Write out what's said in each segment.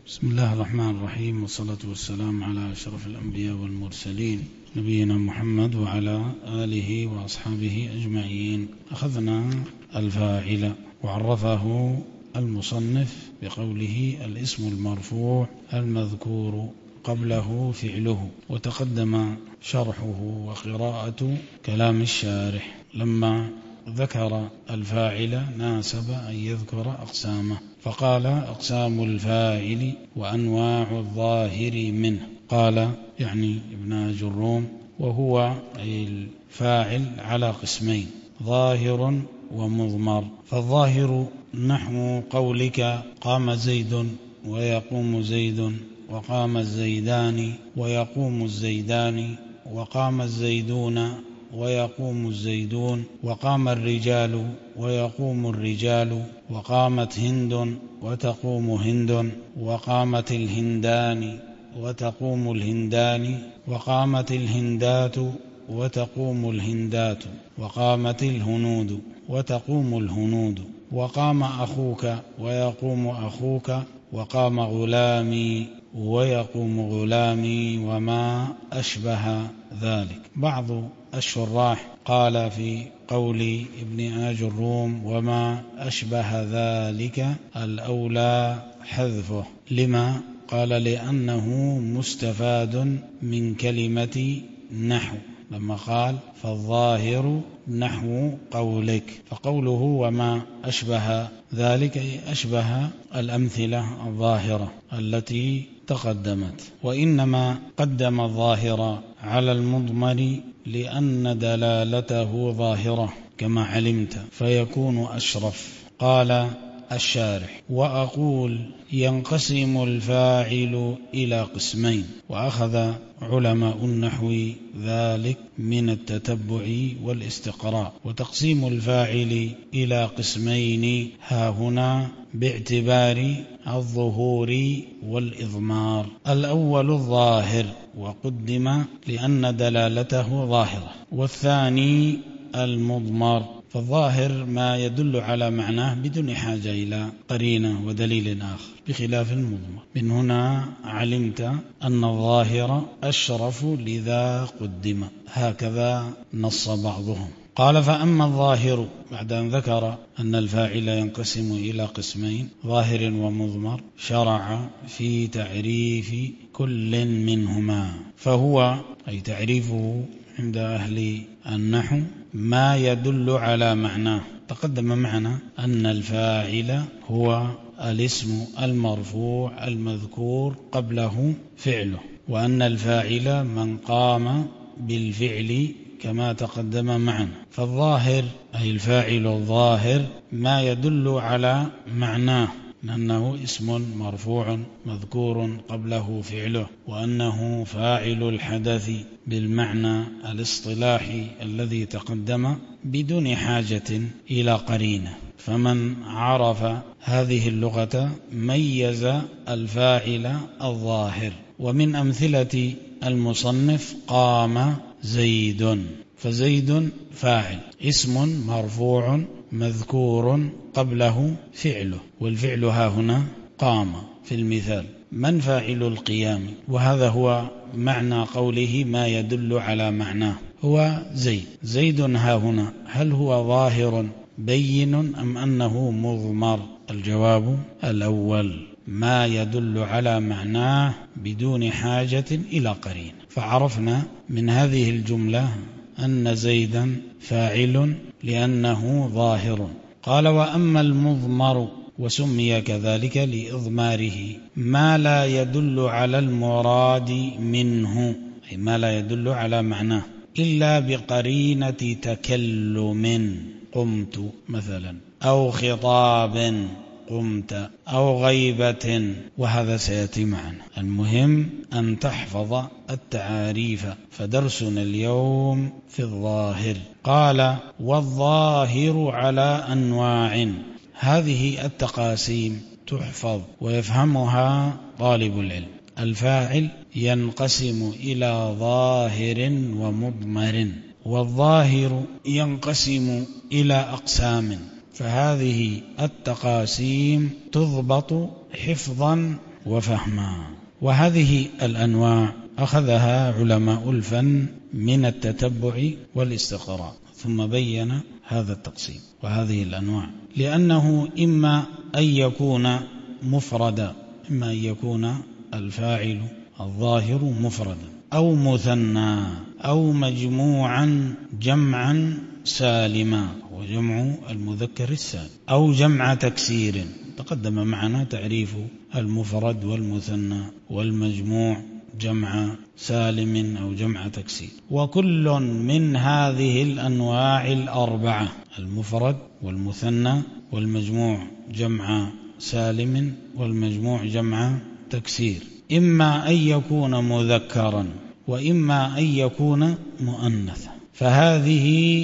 بسم الله الرحمن الرحيم، والصلاة والسلام على أشرف الأنبياء والمرسلين نبينا محمد وعلى آله وأصحابه أجمعين. أخذنا الفاعل وعرفه المصنف بقوله الاسم المرفوع المذكور قبله فعله، وتقدم شرحه وقراءة كلام الشارح. لما ذكر الفاعل ناسب أن يذكر أقسامه، فقال أقسام الفاعل وأنواع الظاهر منه. قال يعني ابن أجروم وهو الفاعل على قسمين: ظاهر ومضمر. فالظاهر نحو قولك قام زيد ويقوم زيد، وقام الزيدان ويقوم الزيدان، وقام الزيدون ويقوم الزيدون، وقام الرجال ويقوم الرجال، وقامت هند وتقوم هند، وقامت الهندان وتقوم الهندان، وقامت الهندات وتقوم الهندات، وقامت الهنود وتقوم الهنود، وقام أخوك ويقوم أخوك، وقام غلامي ويقوم غلامي، وما أشبه ذلك. بعض الشراح قال في قول ابن أجروم وما أشبه ذلك الأولى حذفه. لما؟ قال لأنه مستفاد من كلمة نحو، لما قال فالظاهر نحو قولك، فقوله وما أشبه ذلك أشبه الأمثلة الظاهرة التي تقدمت. وإنما قدم الظاهر على المضمر لأن دلالته ظاهرة كما علمت، فيكون أشرف. قال الشارح: وأقول ينقسم الفاعل إلى قسمين. وأخذ علماء النحو ذلك من التتبع والاستقراء. وتقسيم الفاعل إلى قسمين هاهنا باعتبار الظهور والإضمار. الأول الظاهر، وقدم لأن دلالته ظاهرة. والثاني المضمر. فالظاهر ما يدل على معناه بدون حاجة إلى قرينة ودليل آخر، بخلاف المضمر. من هنا علمت أن الظاهر أشرف لذا قدم، هكذا نص بعضهم. قال: فأما الظاهر، بعد أن ذكر أن الفاعل ينقسم إلى قسمين ظاهر ومضمر، شرع في تعريف كل منهما. فهو أي تعريفه عند أهل النحو ما يدل على معناه. تقدم معنا أن الفاعل هو الاسم المرفوع المذكور قبله فعله، وأن الفاعل من قام بالفعل كما تقدم معنا. فالظاهر أي الفاعل الظاهر ما يدل على معناه، لأنه اسم مرفوع مذكور قبله فعله، وأنه فاعل الحدث بالمعنى الاصطلاحي الذي تقدم بدون حاجة إلى قرينة. فمن عرف هذه اللغة ميز الفاعل الظاهر. ومن أمثلة المصنف قام زيد، فزيد فاعل اسم مرفوع مذكور قبله فعله، والفعل ها هنا قام في المثال. من فاعل القيام؟ وهذا هو معنى قوله ما يدل على معناه، هو زيد. زيد ها هنا هل هو ظاهر بين أم أنه مضمر؟ الجواب الأول، ما يدل على معناه بدون حاجة إلى قرين. فعرفنا من هذه الجملة أن زيدا فاعل لأنه ظاهر. قال: وأما المضمر، وسمي كذلك لإضماره ما لا يدل على المراد منه، أي ما لا يدل على معناه إلا بقرينة تكلم، قمت مثلا، أو خطاب، قمت، أو غيبة، وهذا سيأتي معنا. المهم أن تحفظ التعاريف، فدرسنا اليوم في الظاهر. قال: والظاهر على أنواع. هذه التقاسيم تحفظ ويفهمها طالب العلم. الفاعل ينقسم إلى ظاهر ومضمر، والظاهر ينقسم إلى أقسام. فهذه التقاسيم تضبط حفظا وفهما. وهذه الأنواع أخذها علماء الفن من التتبع والاستقراء، ثم بين هذا التقسيم وهذه الأنواع، لأنه إما أن يكون مفردا، إما أن يكون الفاعل الظاهر مفردا أو مثنى أو مجموعا جمعا سالما وجمع المذكر السالم، أو جمع تكسير. تقدم معنا تعريف المفرد والمثنى والمجموع جمع سالم أو جمع تكسير. وكل من هذه الأنواع الأربعة، المفرد والمثنى والمجموع جمع سالم والمجموع جمع تكسير، إما أن يكون مذكرا وإما أن يكون مؤنثا، فهذه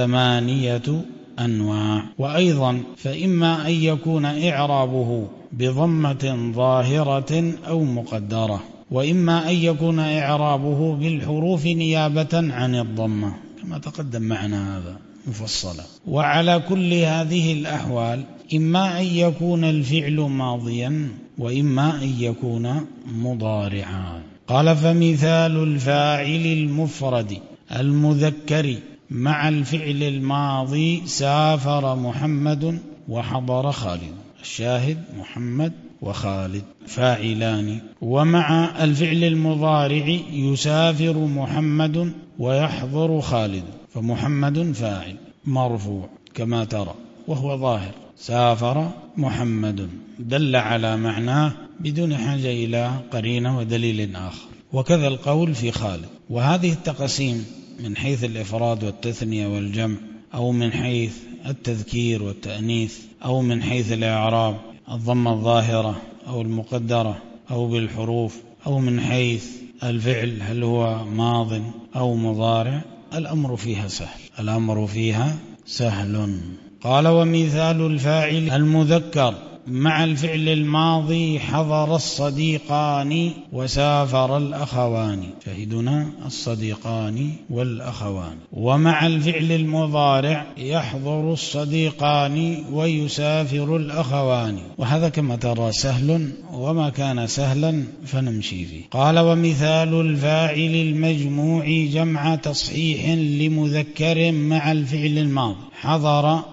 8 أنواع. وأيضا فإما أن يكون إعرابه بضمة ظاهرة أو مقدرة، وإما أن يكون إعرابه بالحروف نيابة عن الضمة، كما تقدم معنا هذا مفصلا. وعلى كل هذه الأحوال إما أن يكون الفعل ماضيا وإما أن يكون مضارعا. قال: فمثال الفاعل المفرد المذكر مع الفعل الماضي: سافر محمد وحضر خالد. الشاهد محمد وخالد فاعلان. ومع الفعل المضارع: يسافر محمد ويحضر خالد، فمحمد فاعل مرفوع كما ترى وهو ظاهر، سافر محمد دل على معناه بدون حاجة إلى قرينة ودليل آخر. وكذا القول في خالد. وهذه التقسيم من حيث الإفراد والتثنية والجمع، أو من حيث التذكير والتأنيث، أو من حيث الإعراب الضمة الظاهرة أو المقدرة أو بالحروف، أو من حيث الفعل هل هو ماض أو مضارع، الأمر فيها سهل، الأمر فيها سهل. قال: ومثال الفاعل المذكر مع الفعل الماضي: حضر الصديقان وسافر الأخوان. شهدنا الصديقان والأخوان. ومع الفعل المضارع: يحضر الصديقان ويسافر الأخوان. وهذا كما ترى سهل، وما كان سهلا فنمشي فيه. قال: ومثال الفاعل المجموع جمع تصحيح لمذكر مع الفعل الماضي: حضر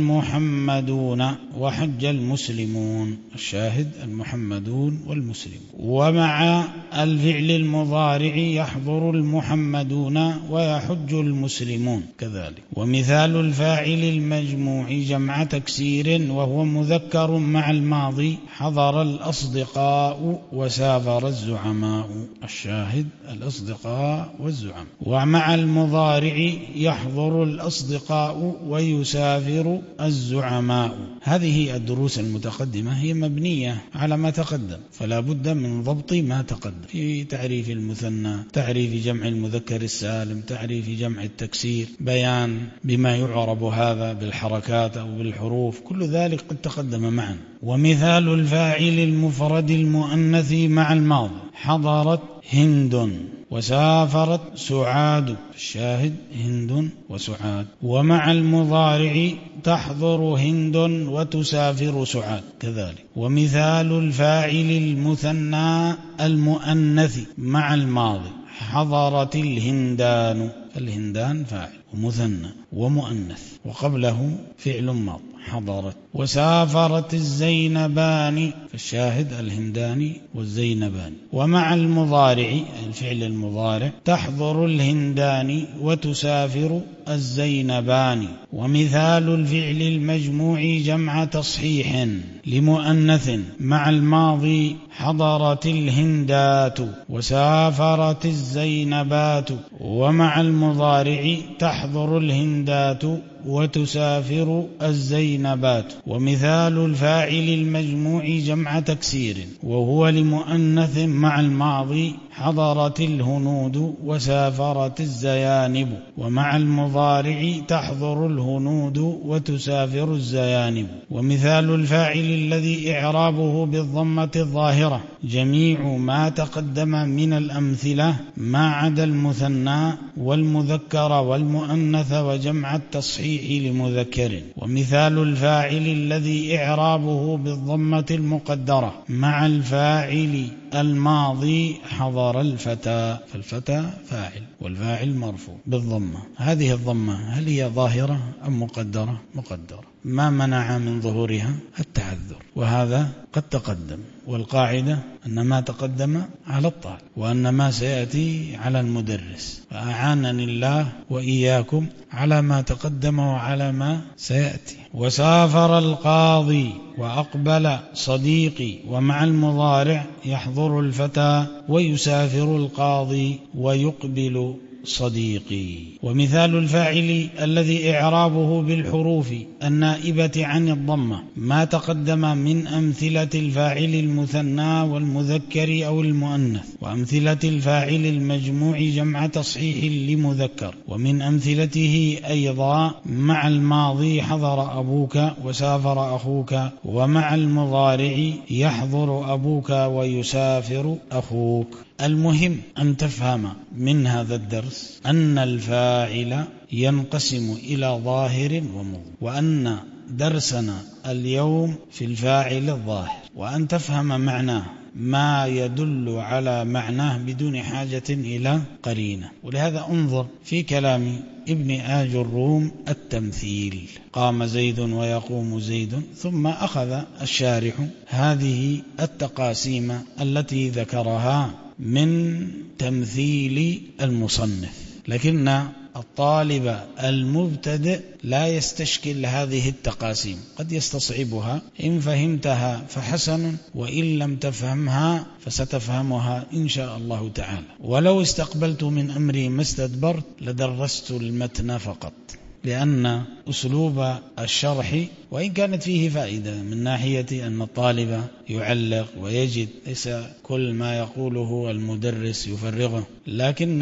المحمدون وحج المسلمون. الشاهد المحمدون والمسلمون. ومع الفعل المضارع: يحضر المحمدون ويحج المسلمون كذلك. ومثال الفاعل المجموع جمع تكسير وهو مذكر مع الماضي: حضر الأصدقاء وسافر الزعماء. الشاهد الأصدقاء والزعماء. ومع المضارع: يحضر الأصدقاء ويسافر الزعماء. هذه الدروس المتقدمة هي مبنية على ما تقدم، فلا بد من ضبط ما تقدم في تعريف المثنى، تعريف جمع المذكر السالم، تعريف جمع التكسير، بيان بما يعرب هذا بالحركات أو بالحروف، كل ذلك قد تقدم معا. ومثال الفاعل المفرد المؤنث مع الماضي: حضرت هند وسافرت سعاد. الشاهد هند وسعاد. ومع المضارع: تحضر هند وتسافر سعاد كذلك. ومثال الفاعل المثنى المؤنث مع الماضي: حضرت الهندان. الهندان فاعل ومثنى ومؤنث وقبله فعل ماض حضرت. وسافرت الزينبان. فالشاهد الهندان والزينبان. ومع المضارع الفعل المضارع: تحضر الهندان وتسافر الزينبان. ومثال الفعل المجموع جمع تصحيح لمؤنث مع الماضي: حضرت الهندات وسافرت الزينبات. ومع المضارع: تحضر الهندات وتسافر الزينبات. ومثال الفاعل المجموع جمع تكسير وهو لمؤنث مع الماضي: حضرت الهنود وسافرت الزيانب. ومع المضارع: تحضر الهنود وتسافر الزيانب. ومثال الفاعل الذي إعرابه بالضمة الظاهرة جميع ما تقدم من الأمثلة ما عدا المثنى والمذكر والمؤنث وجمع التصحيح التصحيح لمذكر. ومثال الفاعل الذي إعرابه بالضمة المقدرة مع الفاعل الماضي حضر الفتى، فالفتى فاعل والفاعل مرفوع بالضمة. هذه الضمة هل هي ظاهرة أم مقدرة؟ مقدرة. ما منع من ظهورها؟ التعذر، وهذا قد تقدم، والقاعدة أن ما تقدم على الطالب وأن ما سيأتي على المدرس، فأعانني الله وإياكم على ما تقدم وعلى ما سيأتي. وسافر القاضي وأقبل صديقي، ومع المضارع يحضر الفتى ويسافر القاضي ويقبل صديقي. ومثال الفاعل الذي إعرابه بالحروف النائبة عن الضمة ما تقدم من أمثلة الفاعل المثنى والمذكر أو المؤنث، وأمثلة الفاعل المجموع جمع تصحيح لمذكر، ومن أمثلته أيضا مع الماضي حضر أبوك وسافر أخوك، ومع المضارع يحضر أبوك ويسافر أخوك. المهم أن تفهم من هذا الدرس أن الفاعل ينقسم إلى ظاهر ومضمر، وأن درسنا اليوم في الفاعل الظاهر، وأن تفهم معناه ما يدل على معناه بدون حاجة إلى قرينة. ولهذا انظر في كلام ابن آج الروم التمثيل: قام زيد ويقوم زيد، ثم أخذ الشارح هذه التقاسيم التي ذكرها من تمثيل المصنف، لكن الطالب المبتدئ لا يستشكل هذه التقاسيم، قد يستصعبها. إن فهمتها فحسن، وإن لم تفهمها فستفهمها إن شاء الله تعالى. ولو استقبلت من أمري ما استدبرت لدرست المتن فقط، لأن أسلوب الشرح وإن كانت فيه فائدة من ناحية أن الطالب يعلق ويجد ليس كل ما يقوله المدرس يفرغه، لكن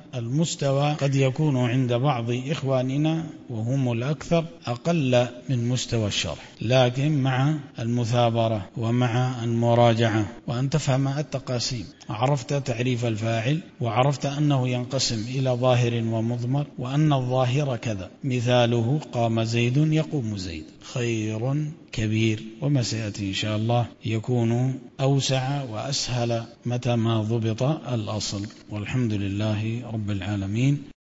المستوى قد يكون عند بعض إخواننا وهم الأكثر أقل من مستوى الشرح، لكن مع المثابرة ومع المراجعة وأن تفهم التقاسيم عرفت تعريف الفاعل، وعرفت أنه ينقسم إلى ظاهر ومضمر، وأن الظاهر كذا مثاله قام زيد يقوم زيد، خير كبير. وما سيأتي إن شاء الله يكون أوسع وأسهل متى ما ضبط الأصل. والحمد لله رب العالمين.